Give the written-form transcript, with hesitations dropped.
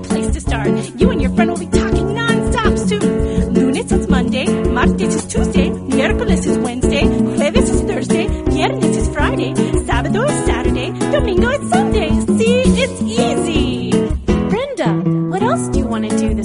great place to start. You and your friend will be talking non-stop soon. Lunes is Monday, martes is Tuesday, miércoles is Wednesday, jueves is Thursday, viernes is Friday, sábado is Saturday, domingo is Sunday. See, it's easy. Brenda, what else do you want to do